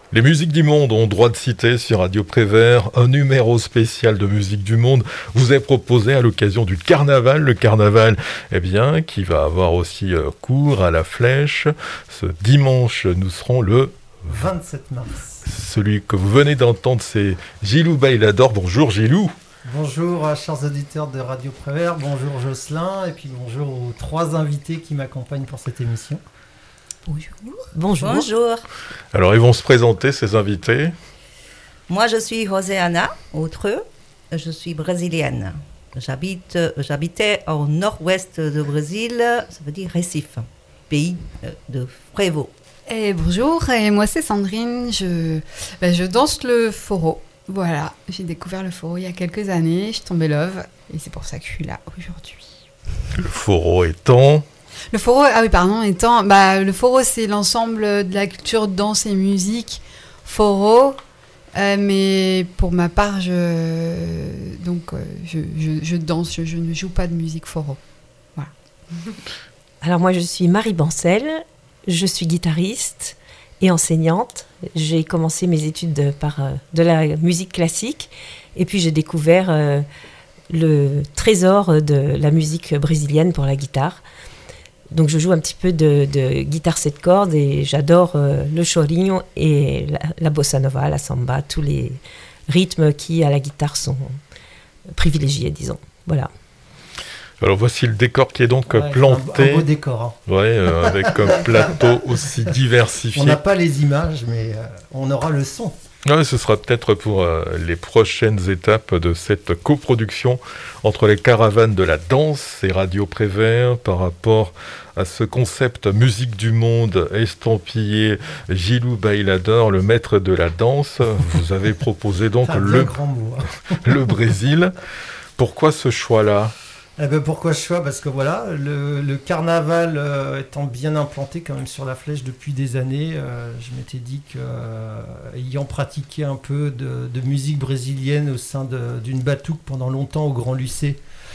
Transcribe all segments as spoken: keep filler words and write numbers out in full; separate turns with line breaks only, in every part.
Les musiques du monde ont droit de citer sur Radio Prévert. Un numéro spécial de musique du monde vous est proposé à l'occasion du carnaval. Le carnaval, eh bien, qui va avoir aussi euh, cours à la Flèche. Ce dimanche, nous serons le
vingt-sept mars.
Celui que vous venez d'entendre, c'est Gilou Bailador. Bonjour Gilou.
Bonjour à chers auditeurs de Radio Prévert, bonjour Jocelyn, et puis bonjour aux trois invités qui m'accompagnent pour cette émission.
Bonjour. Bonjour.
Bonjour.
Alors, ils vont se présenter, ces invités.
Moi, je suis Roséana Autreux. Je suis brésilienne. J'habite, j'habitais au nord-ouest du Brésil, ça veut dire Recife, pays de Frevo.
Et bonjour, et moi c'est Sandrine. Je, ben, je danse le foro. Voilà, j'ai découvert le foro il y a quelques années. Je tombais love, et c'est pour ça que je suis là aujourd'hui.
Le foro étant...
Le foro, ah oui, pardon, étant, bah, le foro, c'est l'ensemble de la culture danse et musique foro, euh, mais pour ma part, je, donc, euh, je, je, je danse, je, je ne joue pas de musique foro. Voilà.
Alors moi, je suis Marie Bancel, je suis guitariste et enseignante. J'ai commencé mes études de, par euh, de la musique classique, et puis j'ai découvert euh, le trésor de la musique brésilienne pour la guitare. Donc je joue un petit peu de, de guitare sept cordes et j'adore euh, le chorinho et la, la bossa nova, la samba, tous les rythmes qui à la guitare sont privilégiés, disons. Voilà.
Alors voici le décor qui est donc
ouais,
planté.
Un, un beau décor. Hein.
Ouais, euh, avec un plateau aussi diversifié.
On n'a pas les images, mais euh, on aura le son.
Ouais, ce sera peut-être pour euh, les prochaines étapes de cette coproduction entre les caravanes de la danse et Radio Prévert par rapport à ce concept musique du monde estampillé Gilou Bailador, le maître de la danse. Vous avez proposé donc le,
grand mot, hein.
le Brésil. Pourquoi ce choix-là ?
Eh ben pourquoi ce choix ? Parce que voilà, le, le carnaval euh, étant bien implanté quand même sur la Flèche depuis des années, euh, je m'étais dit que, euh, ayant pratiqué un peu de, de musique brésilienne au sein de, d'une batuque pendant longtemps au Grand Lucé,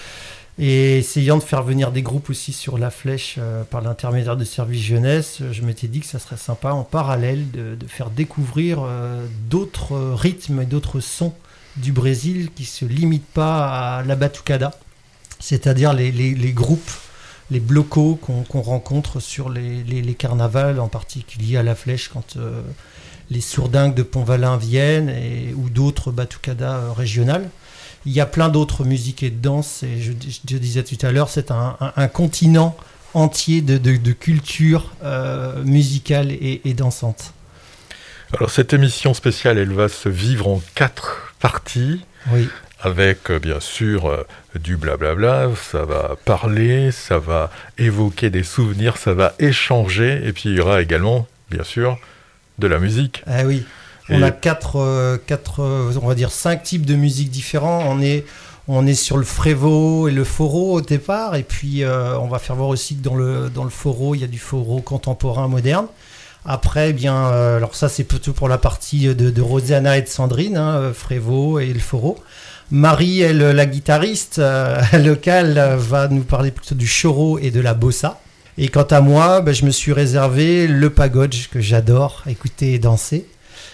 et essayant de faire venir des groupes aussi sur la Flèche euh, par l'intermédiaire de service jeunesse, je m'étais dit que ça serait sympa en parallèle de, de faire découvrir euh, d'autres rythmes et d'autres sons du Brésil qui ne se limitent pas à la batucada. C'est-à-dire les, les, les groupes, les blocos qu'on, qu'on rencontre sur les, les, les carnavals, en particulier à la Flèche, quand euh, les sourdingues de Pont-Valin viennent, et, ou d'autres batucadas euh, régionales. Il y a plein d'autres musiques et de danse, et je, je disais tout à l'heure, c'est un, un, un continent entier de, de, de culture euh, musicale et, et dansante.
Alors cette émission spéciale, elle va se vivre en quatre parties.
Oui.
Avec, bien sûr, euh, du blablabla, ça va parler, ça va évoquer des souvenirs, ça va échanger, et puis il y aura également, bien sûr, de la musique.
Ah oui,
et...
on a quatre, euh, quatre euh, on va dire cinq types de musique différents. On est, on est sur le frevo et le foro au départ, et puis euh, on va faire voir aussi que dans le, dans le foro, il y a du foro contemporain moderne. Après, eh bien, euh, alors ça c'est plutôt pour la partie de, de Roséana et de Sandrine, hein, frevo et le foro. Marie, elle, la guitariste euh, locale, euh, va nous parler plutôt du choro et de la bossa. Et quant à moi, ben, je me suis réservé le pagode, que j'adore écouter et danser.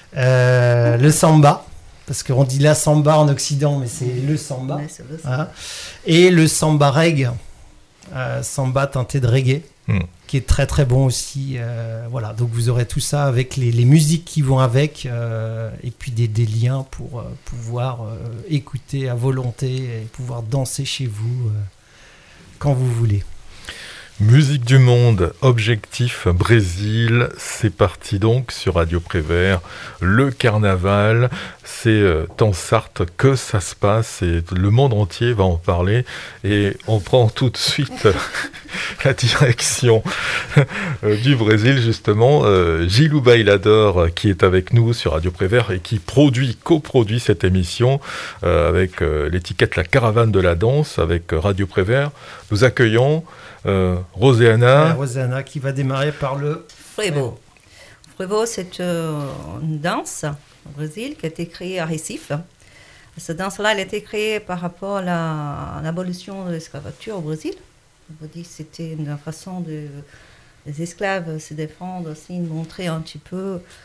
Euh, le samba, parce qu'on dit la samba en Occident, mais c'est le samba.
Ouais, c'est le samba.
Hein. Et le samba reggae, euh, samba teinté de reggae. Mmh. Qui est très très bon aussi. Euh, voilà, donc vous aurez tout ça avec les, les musiques qui vont avec, euh, et puis des, des liens pour euh, pouvoir euh, écouter à volonté et pouvoir danser chez vous euh, quand vous voulez.
Musique du monde, objectif Brésil, c'est parti donc sur Radio Prévert, le carnaval, c'est euh, en Sarthe que ça se passe et le monde entier va en parler et on prend tout de suite la direction euh, du Brésil justement. Euh, Gilou Bailador qui est avec nous sur Radio Prévert et qui produit, coproduit cette émission euh, avec euh, l'étiquette La Caravane de la Danse avec Radio Prévert. Nous accueillons Euh, Roséana.
Ouais, Roséana qui va démarrer par le
frevo. Frevo, c'est euh, une danse au Brésil qui a été créée à Recife. Cette danse-là, elle a été créée par rapport à, la, à l'abolition de l'esclavature au Brésil. On dit que c'était une façon de, des esclaves se défendre, aussi de montrer un petit peu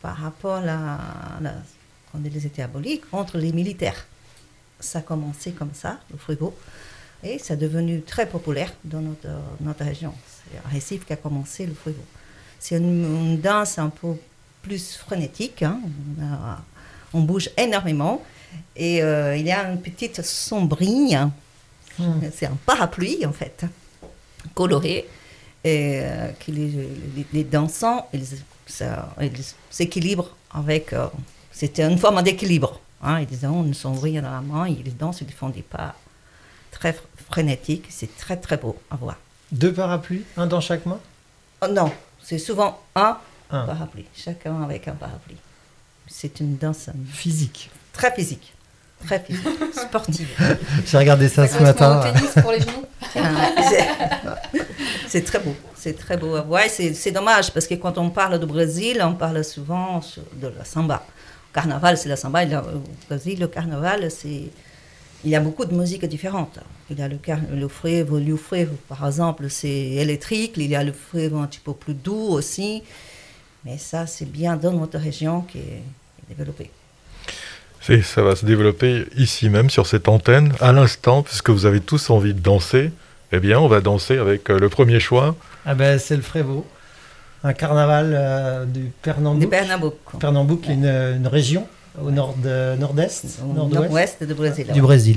par rapport à la, la, quand ils étaient abolis, contre les militaires. Ça a commencé comme ça, le frigo, et c'est devenu très populaire dans notre, notre région. C'est à Recife qu'a commencé le frigo. C'est une, une danse un peu plus frénétique, hein. on, a, on bouge énormément, et euh, il y a une petite sombrine, mmh. c'est un parapluie en fait, coloré, et euh, que les, les, les dansants, ils, ça, ils s'équilibrent avec, euh, c'était une forme d'équilibre. Hein, ils ont une sombrille dans la main, ils dansent, ils font des pas très frénétiques, c'est très très beau à voir.
Deux parapluies, un dans chaque main?
Oh, non, c'est souvent un,
un
parapluie, chacun avec un parapluie. C'est une danse
physique.
Très physique, très physique, sportive.
J'ai regardé ça, ça ce matin.
Au tennis pour les genoux.
c'est, c'est très beau, c'est très beau à voir. C'est, c'est dommage parce que quand on parle du Brésil, on parle souvent de la samba. Carnaval, c'est la samba. Là, au Brésil, le carnaval, c'est... il y a beaucoup de musiques différentes. Il y a le, car... le frevo, le frevo, par exemple, c'est électrique. Il y a le frevo un petit peu plus doux aussi. Mais ça, c'est bien dans notre région qui est développé.
Et ça va se développer ici même, sur cette antenne, à l'instant, puisque vous avez tous envie de danser. Eh bien, on va danser avec euh, le premier choix.
Ah ben, c'est le frevo. Un carnaval euh, du Pernambouc.
Du Pernambouc.
Pernambouc, qui est une, une région au nord de, nord-est,
au
nord-ouest,
nord-ouest du Brésil.
Du Brésil.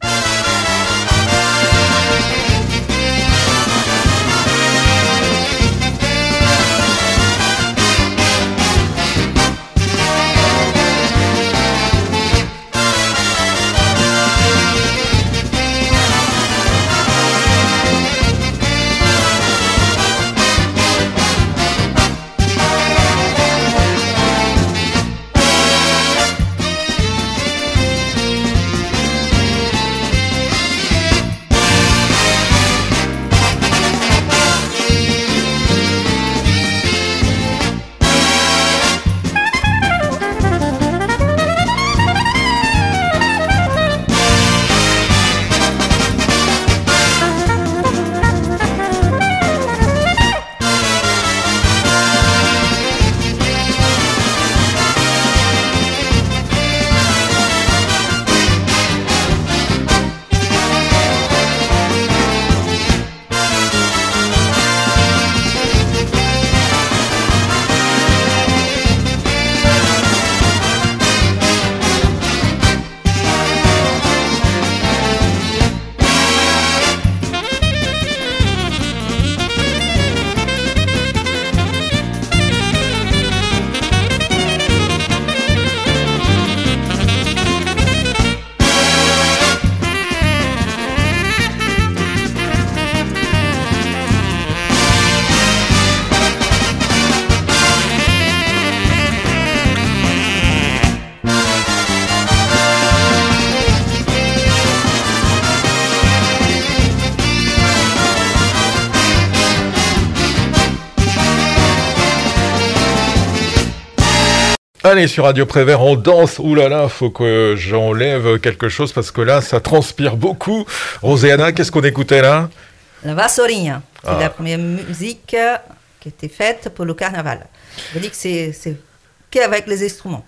Allez, sur Radio Prévert, on danse. Ouh là là, faut que j'enlève quelque chose parce que là, ça transpire beaucoup. Roséana, qu'est-ce qu'on écoutait là?
La Vassourinha, c'est
ah.
la première musique qui a été faite pour le carnaval. Je veux dire que c'est, c'est qu'avec les instruments.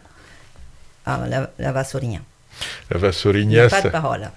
Ah, la, la Vassourinha.
La Vassourinha,
pas de parole.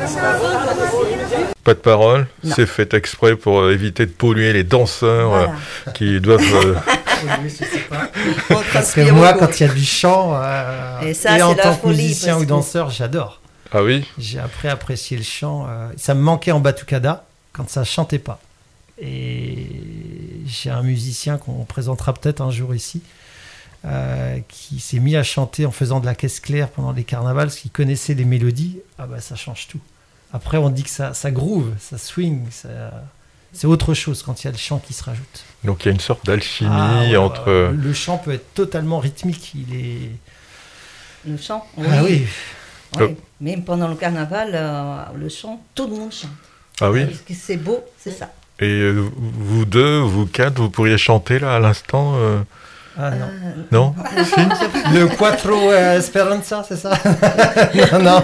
Pas de parole,
Non.
c'est fait exprès pour euh, éviter de polluer les danseurs
Voilà.
euh, qui doivent... euh,
Oui, je sais pas.
On
Parce que
transpire
moi,
beaucoup.
quand il y a du chant, euh,
Et ça, c'est
en
la
tant que
folie,
musicien
parce
ou
que-
danseur, j'adore.
Ah oui?
J'ai appris à apprécier le chant. euh, ça me manquait en batucada quand ça chantait pas. Et j'ai un musicien qu'on présentera peut-être un jour ici, euh, qui s'est mis à chanter en faisant de la caisse claire pendant les carnavals, parce qu'il connaissait les mélodies. Ah bah ça change tout. Après, on dit que ça, ça groove, ça swing, ça- c'est autre chose quand il y a le chant qui se rajoute.
Donc il y a une sorte d'alchimie
Ah, ouais,
entre...
ouais.
euh,
Le chant peut être totalement rythmique. Il est.
Le chant,
Ah oui.
oui.
Oh.
Même pendant le carnaval, euh, le chant, tout le monde chante.
Ah oui?
Parce que c'est beau, c'est ça.
Et euh, vous deux, vous quatre, vous pourriez chanter là à l'instant euh,
Ah non.
Euh,
Non?
Le Quattro euh, Esperanza, c'est ça? Non, non.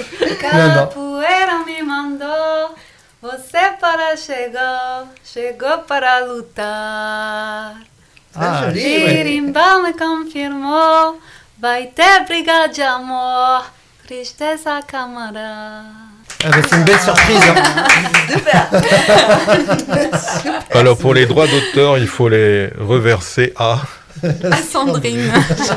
Capoeira me mandou, você para chegar, chegou para lutar.
Ah,
joli,
ouais.
Birimbau me confirmou, vai ter briga de amor, tristeza camarada.
Ah bah, c'est une belle surprise. hein.
Super.
Alors pour les droits d'auteur, il faut les reverser à...
À Sandrine.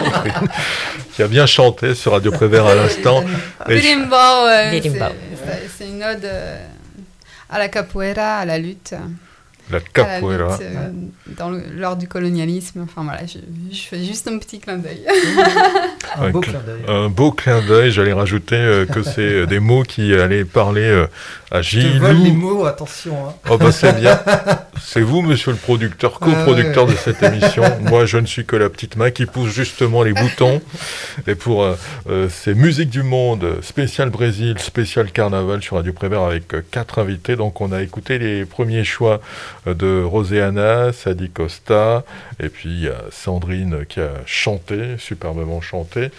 qui a bien chanté sur Radio Prévert à l'instant. Et je-
Birimbau, euh,
Birimbau.
c'est- c'est- c'est une ode euh, à la capoeira, à la lutte.
La
à la
capoeira.
lutte, euh, dans le- lors du colonialisme. Enfin voilà, je, je fais juste un petit clin d'œil.
Un
Un
beau
cl-
clin d'œil.
Un beau clin d'œil, j'allais rajouter euh, que c'est euh, des mots qui allaient parler euh, à
Je te vole les
Gilou.
mots, attention. hein.
Oh bah c'est bien. C'est vous, monsieur le producteur, coproducteur
Ah ouais.
de cette émission. Moi, je ne suis que la petite main qui pousse justement les boutons. Et pour euh, euh, ces musiques du monde, spécial Brésil, spécial Carnaval sur Radio Prévert avec euh, quatre invités. Donc on a écouté les premiers choix euh, de Roséana, Sadi Costa, et puis il y a Sandrine qui a chanté, superbement chanté.